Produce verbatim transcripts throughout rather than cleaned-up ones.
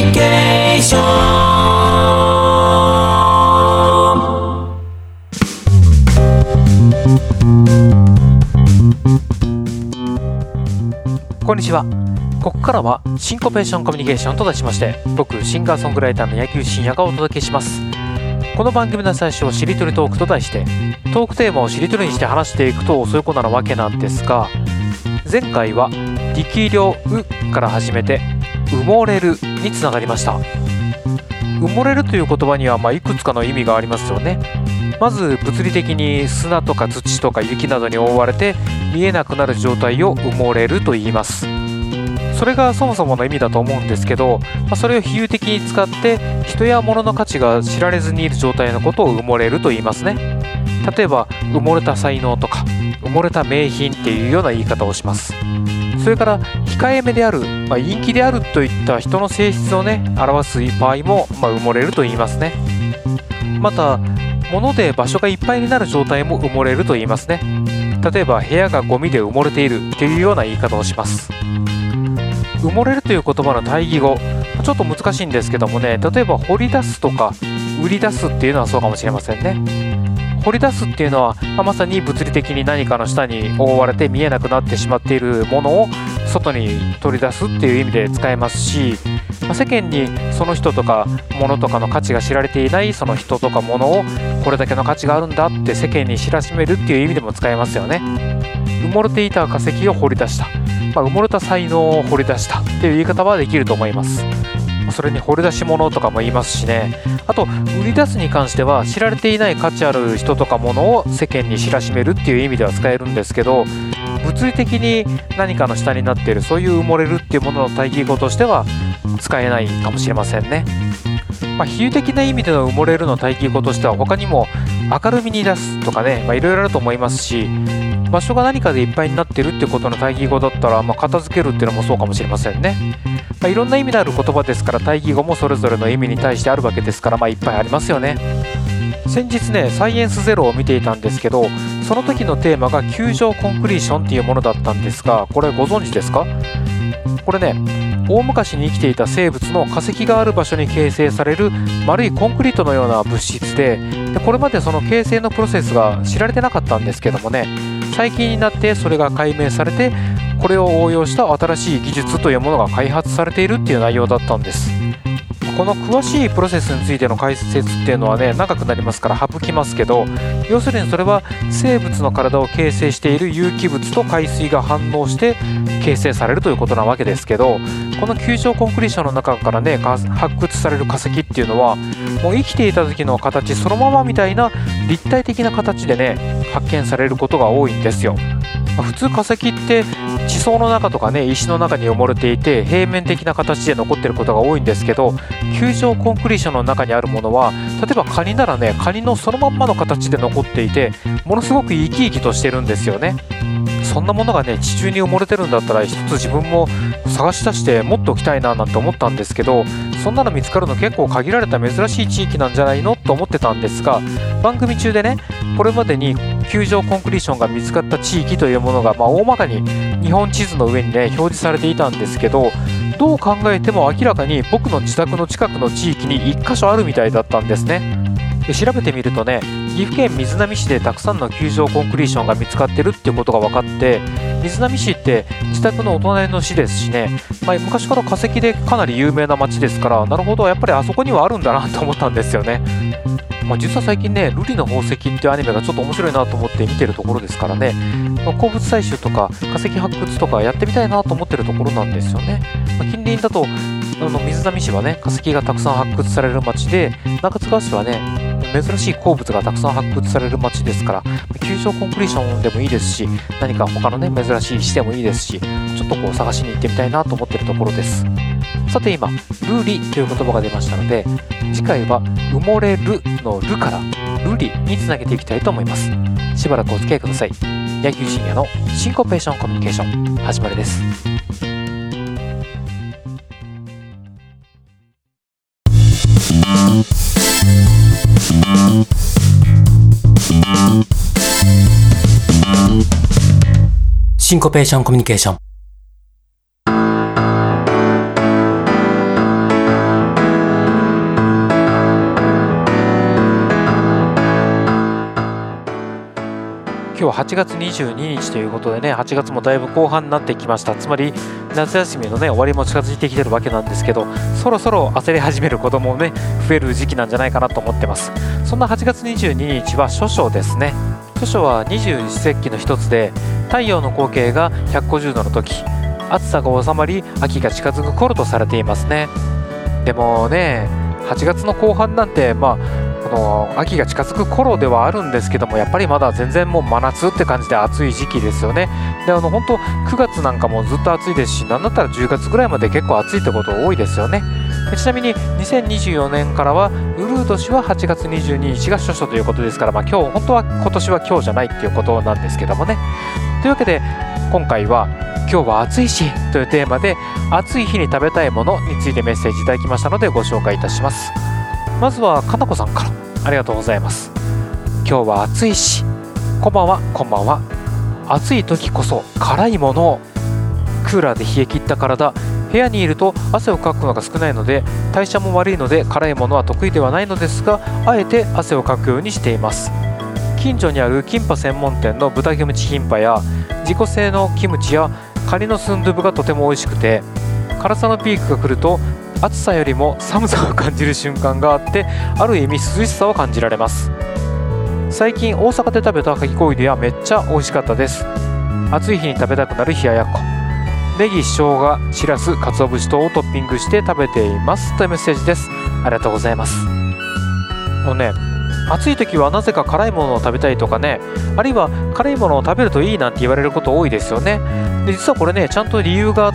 ニケーション。こんにちは。ここからはシンコペーションコミュニケーションと題しまして、僕シンガーソングライターの野球深夜がお届けします。この番組の最初をしりとりトークと題して、トークテーマをしりとりにして話していくとそういうことなわけなんですが、前回は力量うから始めて埋もれるにつながりました。埋もれるという言葉にはまあいくつかの意味がありますよね。まず物理的に砂とか土とか雪などに覆われて見えなくなる状態を埋もれると言います。それがそもそもの意味だと思うんですけど、まあ、それを比喩的に使って人や物の価値が知られずにいる状態のことを埋もれると言いますね。例えば埋もれた才能とか埋もれた名品っていうような言い方をします。それから控えめである、まあ、陰気であるといった人の性質をね表す場合も、まあ、埋もれると言いますね。また物で場所がいっぱいになる状態も埋もれると言いますね。例えば部屋がゴミで埋もれているというような言い方をします。埋もれるという言葉の対義語、ちょっと難しいんですけどもね、例えば掘り出すとか売り出すっていうのはそうかもしれませんね。掘り出すっていうのは、まあ、まさに物理的に何かの下に覆われて見えなくなってしまっているものを外に取り出すっていう意味で使えますし、まあ、世間にその人とか物とかの価値が知られていないその人とか物をこれだけの価値があるんだって世間に知らしめるっていう意味でも使えますよね。埋もれていた化石を掘り出した、まあ、埋もれた才能を掘り出したっていう言い方はできると思います。それに掘り出し物とかも言いますしね。あと売り出すに関しては知られていない価値ある人とか物を世間に知らしめるっていう意味では使えるんですけど、物理的に何かの下になっているそういう埋もれるっていうものの対義語としては使えないかもしれませんね。まあ、比喩的な意味での埋もれるの対義語としては他にも明るみに出すとかね、まあ、いろいろあると思いますし、場所が何かでいっぱいになってるってことの対義語だったら、まあ、片付けるっていうのもそうかもしれませんね。まあ、いろんな意味のある言葉ですから、対義語もそれぞれの意味に対してあるわけですから、まあ、いっぱいありますよね。先日ねサイエンスゼロを見ていたんですけど、その時のテーマが球状コンクリーションっていうものだったんですが、これご存知ですか？これね、大昔に生きていた生物の化石がある場所に形成される丸いコンクリートのような物質で、でこれまでその形成のプロセスが知られてなかったんですけどもね、最近になってそれが解明されて、これを応用した新しい技術というものが開発されているっていう内容だったんです。この詳しいプロセスについての解説っていうのはね長くなりますから省きますけど、要するにそれは生物の体を形成している有機物と海水が反応して形成されるということなわけですけど、この球状コンクリーションの中からね発掘される化石っていうのはもう生きていた時の形そのままみたいな立体的な形でね発見されることが多いんですよ。普通化石って地層の中とかね石の中に埋もれていて平面的な形で残っていることが多いんですけど、球状コンクリーションの中にあるものは例えばカニならねカニのそのまんまの形で残っていて、ものすごく生き生きとしてるんですよね。そんなものがね地中に埋もれてるんだったら一つ自分も探し出して持っておきたいななんて思ったんですけど、そんなの見つかるの結構限られた珍しい地域なんじゃないのと思ってたんですが、番組中でねこれまでに球状コンクリーションが見つかった地域というものが、まあ、大まかに日本地図の上にね表示されていたんですけど、どう考えても明らかに僕の自宅の近くの地域にいっかしょあるみたいだったんですね。で調べてみるとね、岐阜県瑞浪市でたくさんの球状コンクリーションが見つかってるっていうことが分かって、瑞浪市って自宅のお隣の市ですしね、まあ、昔から化石でかなり有名な町ですから、なるほどやっぱりあそこにはあるんだなと思ったんですよね。まあ、実は最近ねルリの宝石っていうアニメがちょっと面白いなと思って見てるところですからね、まあ、鉱物採集とか化石発掘とかやってみたいなと思ってるところなんですよね。まあ、近隣だとあの瑞浪市はね化石がたくさん発掘される町で、中津川市はね珍しい鉱物がたくさん発掘される町ですから、球状コンクリーションでもいいですし、何か他のね珍しい石でもいいですし、ちょっとこう探しに行ってみたいなと思っているところです。さて今ルリという言葉が出ましたので、次回は埋もれるのルからルリにつなげていきたいと思います。しばらくお付き合いください。野球深夜のシンコペーションコミュニケーション始まりです。シンコペーションコミュニケーション。 今日はちがつにじゅうににちということでね、はちがつもだいぶ後半になってきました。つまり夏休みのね終わりも近づいてきてるわけなんですけど、そろそろ焦り始める子供もね増える時期なんじゃないかなと思ってます。そんなはちがつにじゅうににちは処暑ですね。処暑は二十四節気の一つで、太陽の光景がひゃくごじゅうどの時、暑さが収まり秋が近づく頃とされていますね。でもね、はちがつの後半なんてまあこの秋が近づく頃ではあるんですけども、やっぱりまだ全然もう真夏って感じで暑い時期ですよね。であの本当くがつなんかもずっと暑いですし、なんだったらじゅうがつぐらいまで結構暑いってこと多いですよね。でちなみににせんにじゅうよねんからはうるう年ははちがつにじゅうににちが処暑ということですから、まあ、今日本当は今年は今日じゃないっていうことなんですけどもね。というわけで今回は今日は暑いしというテーマで、暑い日に食べたいものについてメッセージいただきましたのでご紹介いたします。まずはかなこさんから、ありがとうございます。今日は暑いし、こんばんは。こんばんは。暑い時こそ辛いものを。クーラーで冷え切った体、部屋にいると汗をかくのが少ないので代謝も悪いので辛いものは得意ではないのですが、あえて汗をかくようにしています。近所にあるキンパ専門店の豚キムチキンパや自己製のキムチやカニのスンドゥブがとても美味しくて、辛さのピークが来ると暑さよりも寒さを感じる瞬間があって、ある意味涼しさを感じられます。最近大阪で食べたかき氷はめっちゃ美味しかったです。暑い日に食べたくなる冷ややっこ、ネギ、生姜、しらす、鰹節等をトッピングして食べていますというメッセージです。ありがとうございます。あのね、暑い時はなぜか辛いものを食べたいとかね、あるいは辛いものを食べるといいなんて言われること多いですよね。で実はこれねちゃんと理由があって、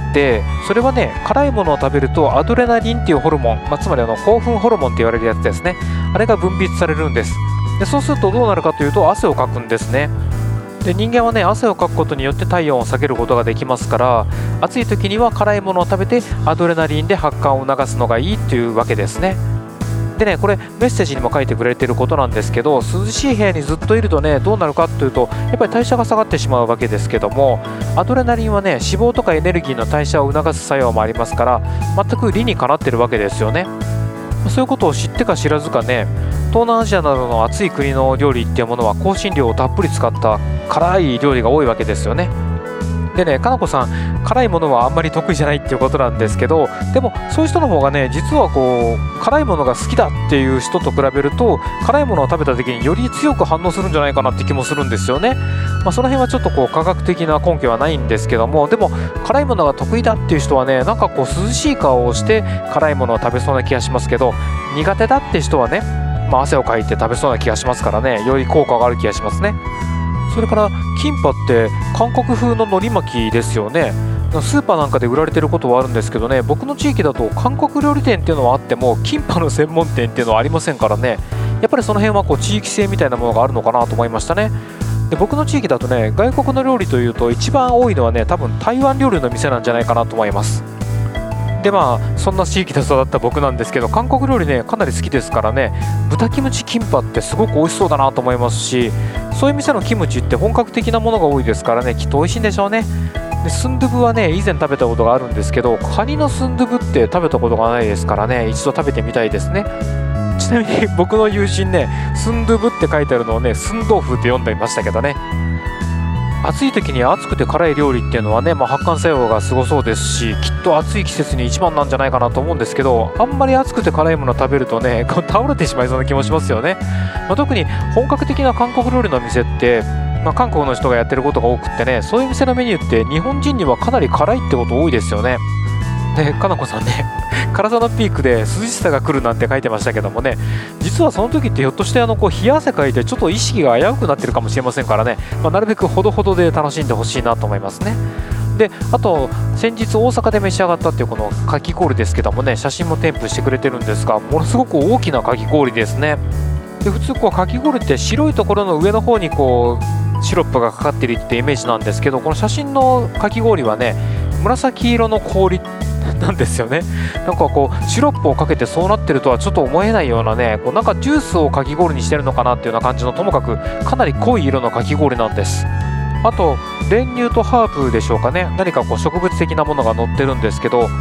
それはね辛いものを食べるとアドレナリンっていうホルモン、まあ、つまりあの興奮ホルモンって言われるやつですね、あれが分泌されるんです。でそうするとどうなるかというと汗をかくんですね。で人間はね汗をかくことによって体温を下げることができますから、暑い時には辛いものを食べてアドレナリンで発汗を促すのがいいっていうわけですね。でねこれメッセージにも書いてくれていることなんですけど、涼しい部屋にずっといるとねどうなるかというと、やっぱり代謝が下がってしまうわけですけども、アドレナリンはね脂肪とかエネルギーの代謝を促す作用もありますから、全く理にかなってるわけですよね。そういうことを知ってか知らずかね、東南アジアなどの暑い国の料理っていうものは香辛料をたっぷり使った辛い料理が多いわけですよね。でね、かなこさん辛いものはあんまり得意じゃないっていうことなんですけど、でもそういう人の方がね実はこう辛いものが好きだっていう人と比べると、辛いものを食べた時により強く反応するんじゃないかなって気もするんですよね。まあ、その辺はちょっとこう科学的な根拠はないんですけども、でも辛いものが得意だっていう人はね、なんかこう涼しい顔をして辛いものを食べそうな気がしますけど、苦手だって人はね、まあ、汗をかいて食べそうな気がしますからね、より効果がある気がしますね。それからキンパって韓国風の海苔巻きですよね。スーパーなんかで売られてることはあるんですけどね、僕の地域だと韓国料理店っていうのはあってもキンパの専門店っていうのはありませんからね、やっぱりその辺はこう地域性みたいなものがあるのかなと思いましたね。で僕の地域だとね、外国の料理というと一番多いのはね多分台湾料理の店なんじゃないかなと思います。でまあそんな地域で育った僕なんですけど、韓国料理ねかなり好きですからね、豚キムチキンパってすごく美味しそうだなと思いますし、そういう店のキムチって本格的なものが多いですからね、きっと美味しいんでしょうね。でスンドゥブはね以前食べたことがあるんですけど、カニのスンドゥブって食べたことがないですからね、一度食べてみたいですね。ちなみに僕の友人ね、スンドゥブって書いてあるのをねスンドーフって読んでいましたけどね。暑い時に熱くて辛い料理っていうのはね、まあ、発汗作用がすごそうですし、きっと暑い季節に一番なんじゃないかなと思うんですけど、あんまり熱くて辛いものを食べるとね倒れてしまいそうな気もしますよね。まあ、特に本格的な韓国料理の店って、まあ、韓国の人がやってることが多くってね、そういう店のメニューって日本人にはかなり辛いってこと多いですよね。でかなこさんね体のピークで涼しさが来るなんて書いてましたけどもね、実はその時ってひょっとしてあのこう冷や汗かいてちょっと意識が危うくなってるかもしれませんからね、まあ、なるべくほどほどで楽しんでほしいなと思いますね。であと先日大阪で召し上がったっていうこのかき氷ですけどもね、写真も添付してくれてるんですが、ものすごく大きなかき氷ですね。で普通こうかき氷って白いところの上の方にこうシロップがかかってるってイメージなんですけど、この写真のかき氷はね紫色の氷なんですよね。なんかこうシロップをかけてそうなってるとはちょっと思えないようなね、こうなんかジュースをかき氷にしてるのかなっていうような感じの、ともかくかなり濃い色のかき氷なんです。あと練乳とハーブでしょうかね、何かこう植物的なものが乗ってるんですけど、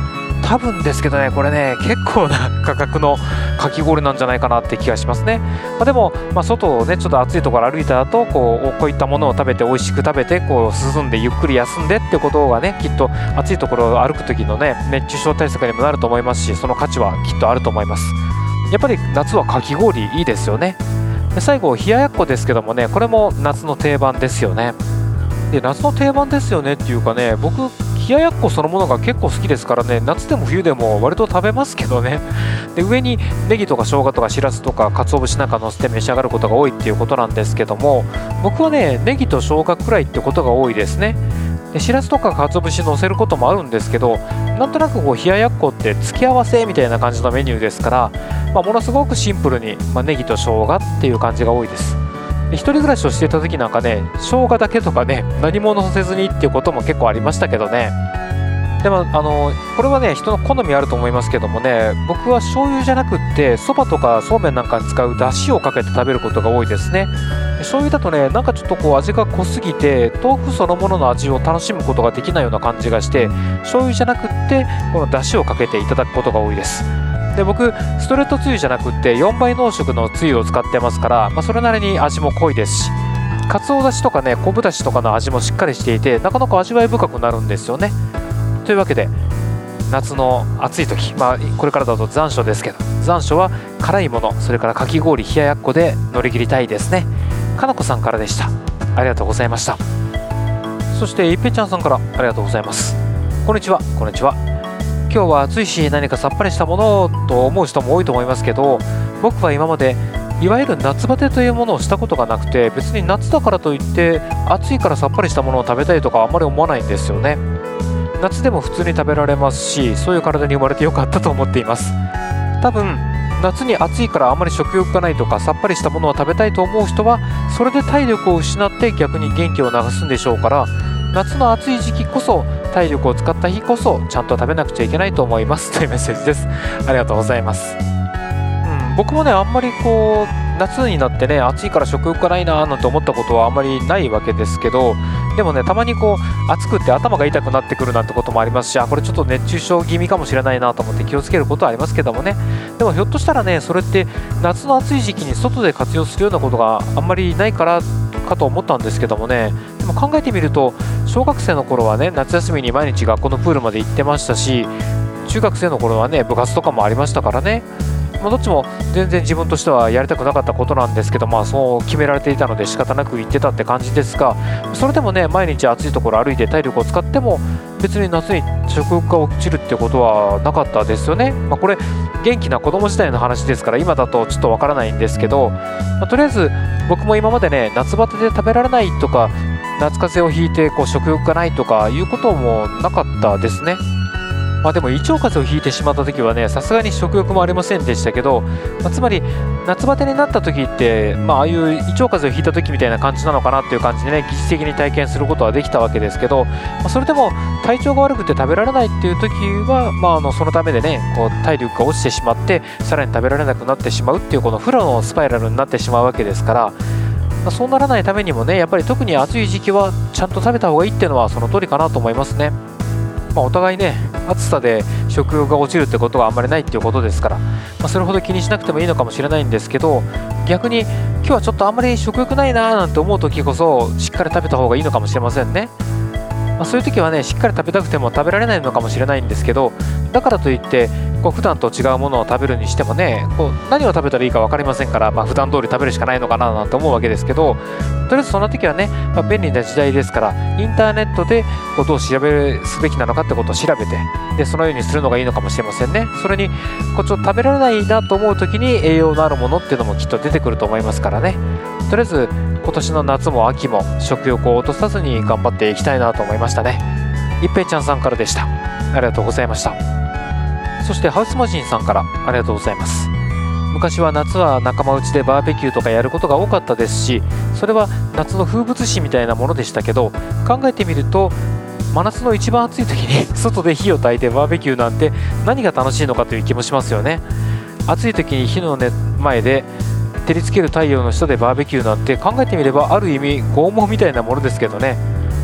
多分ですけどね、これね結構な価格のかき氷なんじゃないかなって気がしますね。まあ、でも、まあ、外をねちょっと暑いところ歩いた後こうこういったものを食べて美味しく食べてこう涼んでゆっくり休んでってことがねきっと暑いところを歩く時のね熱中症対策にもなると思いますし、その価値はきっとあると思います。やっぱり夏はかき氷いいですよね。で最後冷ややっこですけどもね、これも夏の定番ですよね。で夏の定番ですよねっていうかね、僕冷ややっこそのものが結構好きですからね、夏でも冬でも割と食べますけどね。で上にネギとか生姜とかしらすとか鰹節なんか乗せて召し上がることが多いっていうことなんですけども、僕はねネギと生姜くらいってことが多いですね。でしらすとか鰹節乗せることもあるんですけど、なんとなくこう冷ややっこって付き合わせみたいな感じのメニューですから、まあ、ものすごくシンプルに、まあ、ネギと生姜っていう感じが多いです。で一人暮らしをしていた時なんかね、生姜だけとかね何も乗せずにっていうことも結構ありましたけどね。でもあのこれはね人の好みあると思いますけどもね、僕は醤油じゃなくってそばとかそうめんなんかに使うだしをかけて食べることが多いですね。醤油だとねなんかちょっとこう味が濃すぎて豆腐そのものの味を楽しむことができないような感じがして、醤油じゃなくってこのだしをかけていただくことが多いです。で僕ストレートつゆじゃなくってよんばい濃縮のつゆを使ってますから、まあ、それなりに味も濃いですし、かつおだしとかね昆布だしとかの味もしっかりしていてなかなか味わい深くなるんですよね。というわけで夏の暑い時、まあ、これからだと残暑ですけど、残暑は辛いもの、それからかき氷冷ややっこで乗り切りたいですね。かなこさんからでした。ありがとうございました。そしていっぺちゃんさんからありがとうございます。こんにちは。こんにちは。今日は暑いし何かさっぱりしたものと思う人も多いと思いますけど、僕は今までいわゆる夏バテというものをしたことがなくて、別に夏だからといって暑いからさっぱりしたものを食べたいとかあんまり思わないんですよね。夏でも普通に食べられますし、そういう体に生まれてよかったと思っています。多分夏に暑いからあまり食欲がないとかさっぱりしたものを食べたいと思う人はそれで体力を失って逆に元気を流すんでしょうから、夏の暑い時期こそ体力を使った日こそちゃんと食べなくちゃいけないと思いますというメッセージです。ありがとうございます。うん、僕もねあんまりこう夏になってね暑いから食欲がないななんて思ったことはあんまりないわけですけど、でもねたまにこう暑くって頭が痛くなってくるなんてこともありますし、あこれちょっと熱中症気味かもしれないなと思って気をつけることはありますけどもね。でもひょっとしたらねそれって夏の暑い時期に外で活用するようなことがあんまりないからかと思ったんですけどもね。でも考えてみると小学生の頃はね夏休みに毎日学校のプールまで行ってましたし、中学生の頃はね部活とかもありましたからね。まあ、どっちも全然自分としてはやりたくなかったことなんですけど、まあそう決められていたので仕方なく行ってたって感じですが、それでもね毎日暑いところ歩いて体力を使っても別に夏に食欲が落ちるってことはなかったですよね。まあ、これ元気な子供時代の話ですから今だとちょっとわからないんですけど、まあ、とりあえず僕も今までね夏バテで食べられないとか夏風邪をひいてこう食欲がないとかいうこともなかったですね。まあでも胃腸風邪をひいてしまった時はねさすがに食欲もありませんでしたけど、まあ、つまり夏バテになった時って、まあ、ああいう胃腸風邪をひいた時みたいな感じなのかなっていう感じでね疑似的に体験することはできたわけですけど、まあ、それでも体調が悪くて食べられないっていう時は、まあ、あのそのためでねこう体力が落ちてしまってさらに食べられなくなってしまうっていうこの負のスパイラルになってしまうわけですから、まあ、そうならないためにもねやっぱり特に暑い時期はちゃんと食べた方がいいっていうのはその通りかなと思いますね。まあ、お互いね暑さで食欲が落ちるってことはあんまりないっていうことですから、まあ、それほど気にしなくてもいいのかもしれないんですけど、逆に今日はちょっとあんまり食欲ないなーなんて思う時こそしっかり食べた方がいいのかもしれませんね。まあ、そういう時はねしっかり食べたくても食べられないのかもしれないんですけど、だからといってこう普段と違うものを食べるにしてもねこう何を食べたらいいか分かりませんから、まあ、普段通り食べるしかないのかななんて思うわけですけど、とりあえずそんな時はね、まあ、便利な時代ですからインターネットでこうどう調べすべきなのかってことを調べて、でそのようにするのがいいのかもしれませんね。それにこうちょっと食べられないなと思う時に栄養のあるものっていうのもきっと出てくると思いますからね。とりあえず今年の夏も秋も食欲を落とさずに頑張っていきたいなと思いましたね。いっぺいちゃんさんからでした。ありがとうございました。そしてハウスマジンさんからありがとうございます。昔は夏は仲間内でバーベキューとかやることが多かったですし、それは夏の風物詩みたいなものでしたけど、考えてみると真夏の一番暑い時に外で火を焚いてバーベキューなんて何が楽しいのかという気もしますよね。暑い時に火の前で照りつける太陽の下でバーベキューなんて考えてみればある意味拷問みたいなものですけどね。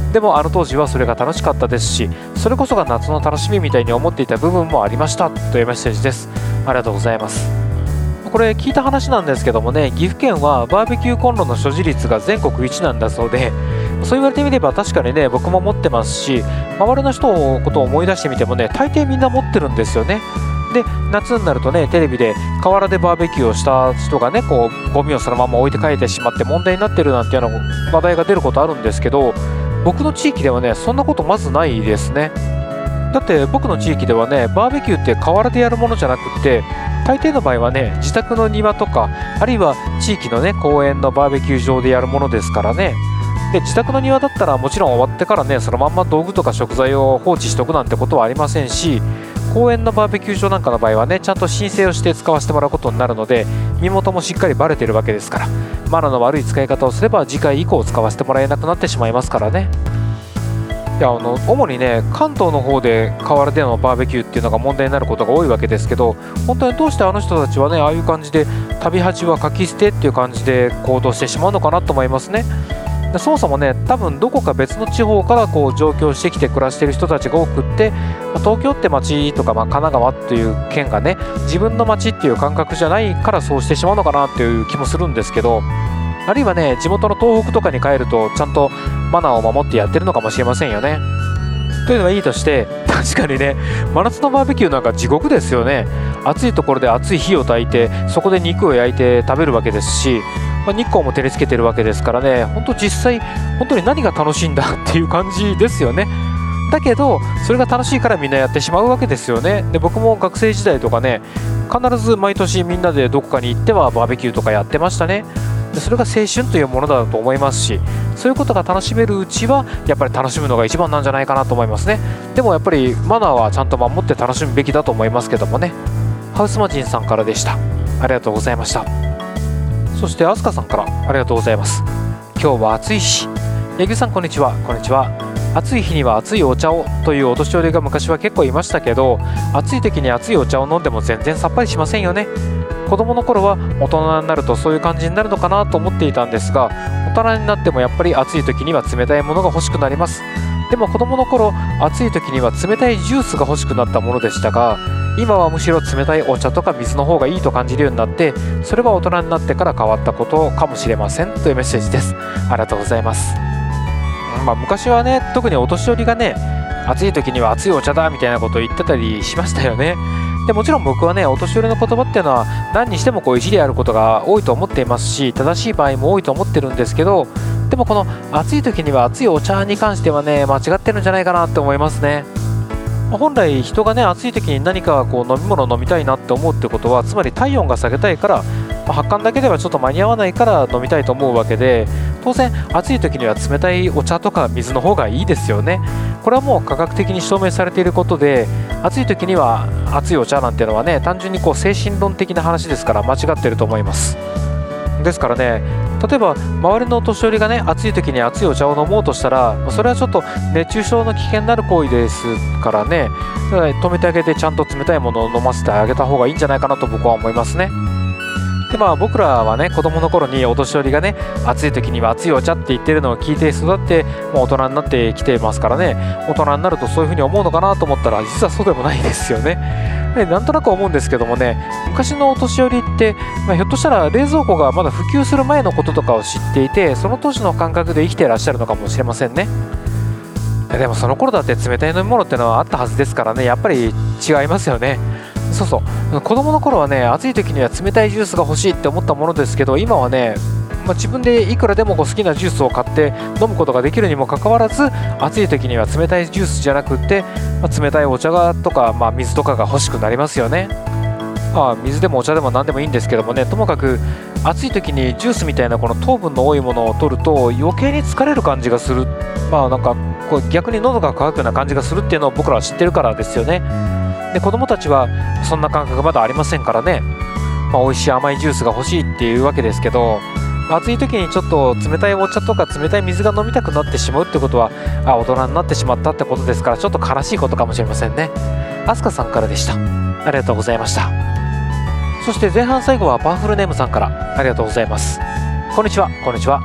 でもあの当時はそれが楽しかったですし、それこそが夏の楽しみみたいに思っていた部分もありましたというメッセージです。ありがとうございます。これ聞いた話なんですけどもね、岐阜県はバーベキューコンロの所持率が全国一なんだそうで、そう言われてみれば確かにね、僕も持ってますし、周りの人のことを思い出してみてもね、大抵みんな持ってるんですよね。で、夏になるとね、テレビで河原でバーベキューをした人がね、こうゴミをそのまま置いて帰ってしまって問題になってるなんていうの話題が出ることあるんですけど、僕の地域ではね、そんなことまずないですね。だって僕の地域ではね、バーベキューって河原でやるものじゃなくって大抵の場合はね、自宅の庭とか、あるいは地域のね、公園のバーベキュー場でやるものですからね。で、自宅の庭だったらもちろん終わってからね、そのまんま道具とか食材を放置しておくなんてことはありませんし、公園のバーベキュー場なんかの場合はね、ちゃんと申請をして使わせてもらうことになるので、身元もしっかりバレてるわけですから、マナーの悪い使い方をすれば次回以降使わせてもらえなくなってしまいますからね。いや、あの主にね、関東の方で河原でのバーベキューっていうのが問題になることが多いわけですけど、本当にどうしてあの人たちはね、ああいう感じで旅恥はかき捨てっていう感じで行動してしまうのかなと思いますね。で、そもそもね、多分どこか別の地方からこう上京してきて暮らしている人たちが多くって、まあ東京って町とか、まあ、神奈川っていう県がね、自分の町っていう感覚じゃないからそうしてしまうのかなっていう気もするんですけど、あるいはね、地元の東北とかに帰るとちゃんとマナーを守ってやってるのかもしれませんよね。というのはいいとして、確かにね、真夏のバーベキューなんか地獄ですよね。暑いところで熱い火を焚いて、そこで肉を焼いて食べるわけですし、まあ、日光も照りつけてるわけですからね、本当実際本当に何が楽しいんだっていう感じですよね。だけどそれが楽しいからみんなやってしまうわけですよね。で、僕も学生時代とかね、必ず毎年みんなでどこかに行ってはバーベキューとかやってましたね。で、それが青春というものだと思いますし、そういうことが楽しめるうちはやっぱり楽しむのが一番なんじゃないかなと思いますね。でもやっぱりマナーはちゃんと守って楽しむべきだと思いますけどもね。ハウスマジンさんからでした。ありがとうございました。そしてアスカさんからありがとうございます。今日は暑いし、ヤギさんこんにちは。こんにちは。暑い日には熱いお茶をというお年寄りが昔は結構いましたけど、暑い時に熱いお茶を飲んでも全然さっぱりしませんよね。子供の頃は大人になるとそういう感じになるのかなと思っていたんですが、大人になってもやっぱり暑い時には冷たいものが欲しくなります。でも子供の頃、暑い時には冷たいジュースが欲しくなったものでしたが、今はむしろ冷たいお茶とか水の方がいいと感じるようになって、それは大人になってから変わったことかもしれませんというメッセージです。ありがとうございます。まあ、昔はね、特にお年寄りがね、暑い時には熱いお茶だみたいなことを言ってたりしましたよね。でもちろん僕はね、お年寄りの言葉っていうのは何にしてもこう一理あることが多いと思っていますし、正しい場合も多いと思ってるんですけど、でもこの暑い時には熱いお茶に関してはね、間違ってるんじゃないかなって思いますね。本来人がね、暑い時に何かこう飲み物を飲みたいなって思うってことは、つまり体温が下げたいから、まあ、発汗だけではちょっと間に合わないから飲みたいと思うわけで、当然暑い時には冷たいお茶とか水の方がいいですよね。これはもう科学的に証明されていることで、暑い時には熱いお茶なんていうのはね、単純にこう精神論的な話ですから間違ってると思います。ですからね、例えば周りのお年寄りがね、暑い時に熱いお茶を飲もうとしたら、それはちょっと熱中症の危険になる行為ですからね、だから止めてあげてちゃんと冷たいものを飲ませてあげた方がいいんじゃないかなと僕は思いますね。で、まあ、僕らはね、子供の頃にお年寄りがね、暑い時には熱いお茶って言ってるのを聞いて育って、もう大人になってきてますからね、大人になるとそういうふうに思うのかなと思ったら、実はそうでもないですよね。で、なんとなく思うんですけどもね、昔のお年寄りって、まあ、ひょっとしたら冷蔵庫がまだ普及する前のこととかを知っていて、その当時の感覚で生きていらっしゃるのかもしれませんね。でもその頃だって冷たい飲み物ってのはあったはずですからね、やっぱり違いますよね。そうそう、子供の頃はね、暑い時には冷たいジュースが欲しいって思ったものですけど、今はね、まあ、自分でいくらでもこう好きなジュースを買って飲むことができるにもかかわらず、暑い時には冷たいジュースじゃなくって、まあ、冷たいお茶がとか、まあ、水とかが欲しくなりますよね。まあ、水でもお茶でも何でもいいんですけどもね、ともかく暑い時にジュースみたいなこの糖分の多いものを取ると余計に疲れる感じがする。まあなんかこう逆に喉が渇くような感じがするっていうのを僕らは知ってるからですよね。で、子供たちはそんな感覚まだありませんからね、まあ、美味しい甘いジュースが欲しいっていうわけですけど、暑い時にちょっと冷たいお茶とか冷たい水が飲みたくなってしまうってことは、あ、大人になってしまったってことですから、ちょっと悲しいことかもしれませんね。アスカさんからでした。ありがとうございました。そして前半最後はパワフルネームさんからありがとうございます。こんにちは。こんにちは。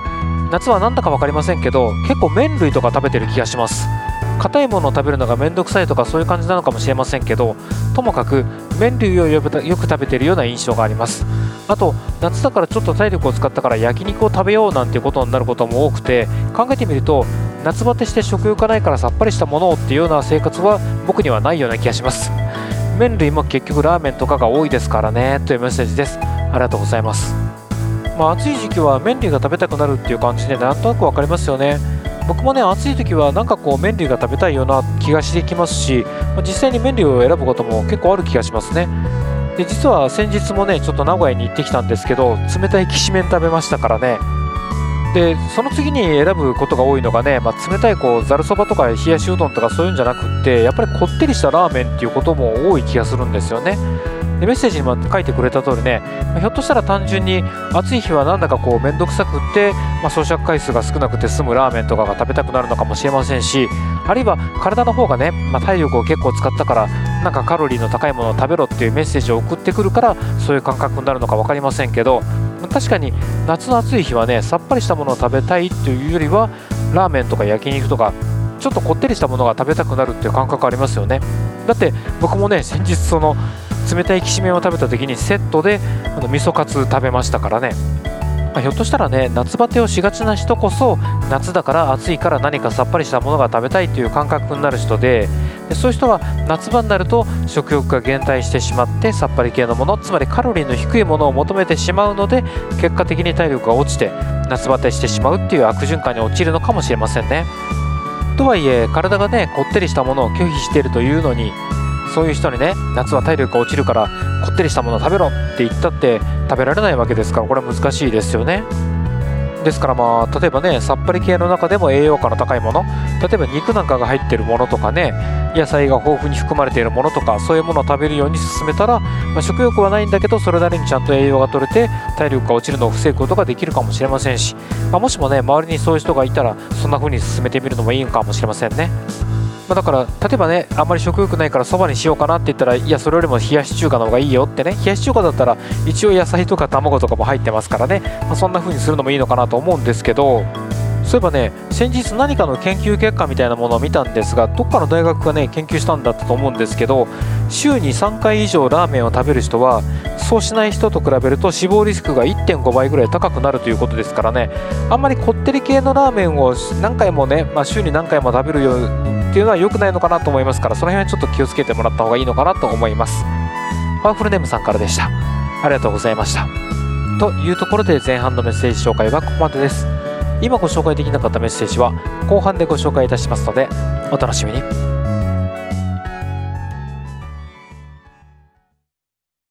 夏はなんだか分かりませんけど結構麺類とか食べてる気がします。硬いものを食べるのがめんどくさいとかそういう感じなのかもしれませんけど、ともかく麺類をよく食べてるような印象があります。あと夏だからちょっと体力を使ったから焼肉を食べようなんていうことになることも多くて、考えてみると夏バテして食欲がないからさっぱりしたものっていうような生活は僕にはないような気がします。麺類も結局ラーメンとかが多いですからねというメッセージです。ありがとうございます。まあ、暑い時期は麺類が食べたくなるっていう感じでなんとなく分かりますよね。僕もね暑い時はなんかこう麺類が食べたいような気がしてきますし、まあ、実際に麺類を選ぶことも結構ある気がしますね。で実は先日もねちょっと名古屋に行ってきたんですけど、冷たいきしめん食べましたからね。でその次に選ぶことが多いのがね、まあ、冷たいこうざるそばとか冷やしうどんとかそういうんじゃなくってやっぱりこってりしたラーメンっていうことも多い気がするんですよね。でメッセージにも書いてくれた通りね、まあ、ひょっとしたら単純に暑い日はなんだかこうめんどくさくって、まあ、咀嚼回数が少なくて済むラーメンとかが食べたくなるのかもしれませんし、あるいは体の方がね、まあ、体力を結構使ったからなんかカロリーの高いものを食べろっていうメッセージを送ってくるからそういう感覚になるのか分かりませんけど、確かに夏の暑い日はねさっぱりしたものを食べたいというよりはラーメンとか焼肉とかちょっとこってりしたものが食べたくなるっていう感覚ありますよね。だって僕もね先日その冷たいきしめんを食べた時にセットであの味噌カツ食べましたからね。まあ、ひょっとしたらね夏バテをしがちな人こそ夏だから暑いから何かさっぱりしたものが食べたいという感覚になる人で、でそういう人は夏場になると食欲が減退してしまってさっぱり系のもの、つまりカロリーの低いものを求めてしまうので結果的に体力が落ちて夏バテしてしまうっていう悪循環に陥るのかもしれませんね。とはいえ体がねこってりしたものを拒否しているというのに、そういう人にね夏は体力が落ちるからこってりしたものを食べろって言ったって食べられないわけですから、これは難しいですよね。ですからまあ例えばねさっぱり系の中でも栄養価の高いもの、例えば肉なんかが入っているものとかね、野菜が豊富に含まれているものとかそういうものを食べるように進めたら、まあ、食欲はないんだけどそれなりにちゃんと栄養が取れて体力が落ちるのを防ぐことができるかもしれませんし、まあ、もしもね周りにそういう人がいたらそんな風に進めてみるのもいいのかもしれませんね。まあ、だから例えばねあんまり食欲ないからそばにしようかなって言ったら、いやそれよりも冷やし中華の方がいいよってね、冷やし中華だったら一応野菜とか卵とかも入ってますからね、まあ、そんな風にするのもいいのかなと思うんですけど、そういえばね先日何かの研究結果みたいなものを見たんですが、どっかの大学がね研究したんだったと思うんですけど、週にさんかい以上ラーメンを食べる人はそうしない人と比べると死亡リスクが いってんごばいぐらい高くなるということですからね、あんまりこってり系のラーメンを何回もね、まあ、週に何回も食べるようっていうのは良くないのかなと思いますから、その辺はちょっと気をつけてもらった方がいいのかなと思います。パワフルネームさんからでした。ありがとうございました。というところで前半のメッセージ紹介はここまでです。今ご紹介できなかったメッセージは後半でご紹介いたしますのでお楽しみに。